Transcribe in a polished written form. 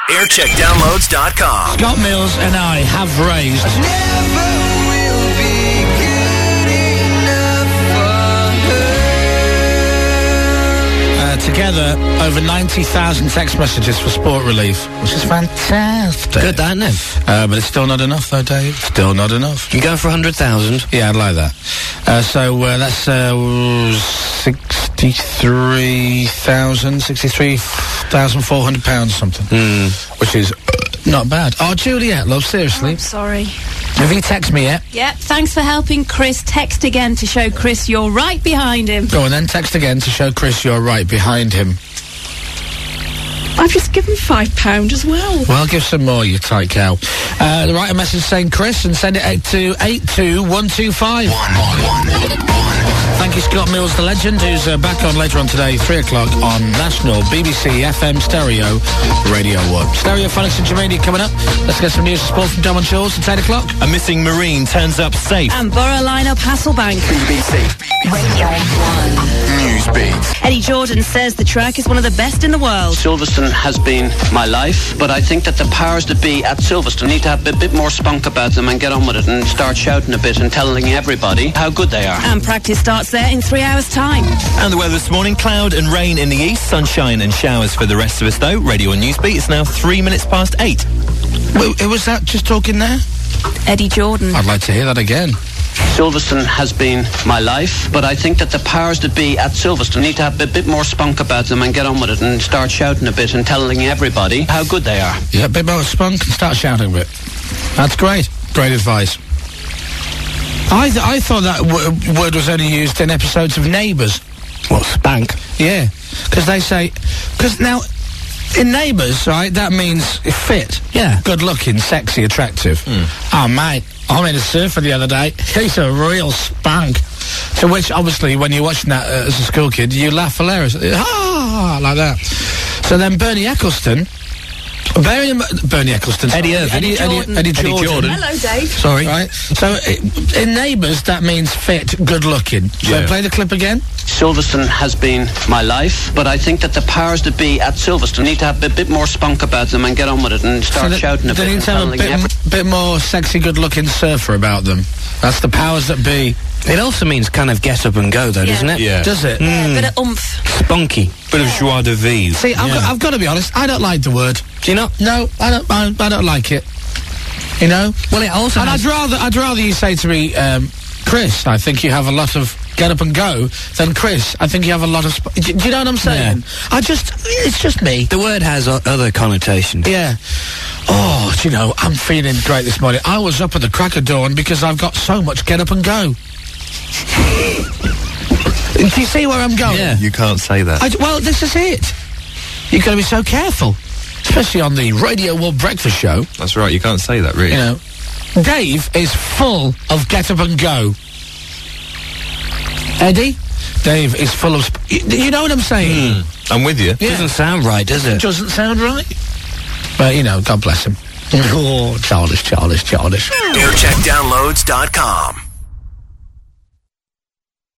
Aircheckdownloads.com. Scott Mills and I have raised together over 90,000 text messages for Sport Relief, which is fantastic. Good, that, isn't it? But it's still not enough, though, Dave. Still not enough. You going for 100,000? Yeah, I'd like that. So that's 63,400 pounds something, which is not bad. Oh, Juliet, love, seriously. Oh, I'm sorry. Have you texted me yet? Yeah, thanks for helping Chris. Text again to show Chris you're right behind him. Go on then, text again to show Chris you're right behind him. I've just given £5 as well. Well, give some more, you tight cow. Write a message saying Chris and send it out to 82125. Thank you, Scott Mills, the legend, who's back on later on today, 3 o'clock on National BBC FM Stereo Radio 1. Stereophonics and Germania coming up. Let's get some news and sport from Dom and Shaw's at 10 o'clock. A missing Marine turns up safe. And Borough line-up Hasselbank. BBC. Radio 1. News beats. Eddie Jordan says the track is one of the best in the world. Silverstone has been my life, but I think that the powers that be at Silverstone need to have a bit more spunk about them and get on with it and start shouting a bit and telling everybody how good they are. And practice starts there in 3 hours' time. And the weather this morning, cloud and rain in the east, sunshine and showers for the rest of us though. Radio 1 Newsbeat, it's now 3 minutes past 8. Was that just talking there? Eddie Jordan. I'd like to hear that again. Silverstone has been my life, but I think that the powers that be at Silverstone need to have a bit more spunk about them and get on with it and start shouting a bit and telling everybody how good they are. Yeah, a bit more spunk and start shouting a bit. That's great. Great advice. I thought that word was only used in episodes of Neighbours. What, spank? Yeah, because they say... Because now, in Neighbours, right, that means fit. Yeah. Good-looking, sexy, attractive. Oh, mate, I met a surfer the other day. He's a real spunk. To which, obviously, when you're watching that as a school kid, you laugh hilariously. Ah, like that. So then Bernie Eccleston... Bernie Eccleston. Eddie Irvine. Eddie Jordan. Hello, Dave. Sorry. Right. So in Neighbours, that means fit, good-looking. So play the clip again. Silverstone has been my life, but I think that the powers that be at Silverstone need to have a bit more spunk about them and get on with it and start shouting a bit. They need to have a bit more sexy, good-looking surfer about them. That's the powers that be. It also means kind of get up and go, though, doesn't it? Yeah. Does it? Yeah, a bit of oomph. Spunky. Bit of joie de vivre. See, I've got to be honest. I don't like the word. Do you not? No, I don't like it. You know. Well, it also. And I'd rather you say to me, Chris, I think you have a lot of get up and go, than Chris, I think you have a lot of... Do you know what I'm saying? Yeah. It's just me. The word has other connotations. Yeah. Oh, do you know, I'm feeling great this morning. I was up at the crack of dawn because I've got so much get up and go. Do you see where I'm going? Yeah. You can't say that. Well, this is it. You've got to be so careful. Especially on the Radio 1 Breakfast Show. That's right, you can't say that, really. You know, Dave is full of get up and go. Eddie? Dave is full of... You know what I'm saying? I'm with you. Yeah. Doesn't sound right, does it? Doesn't sound right. But, you know, God bless him. Oh, childish. Aircheckdownloads.com.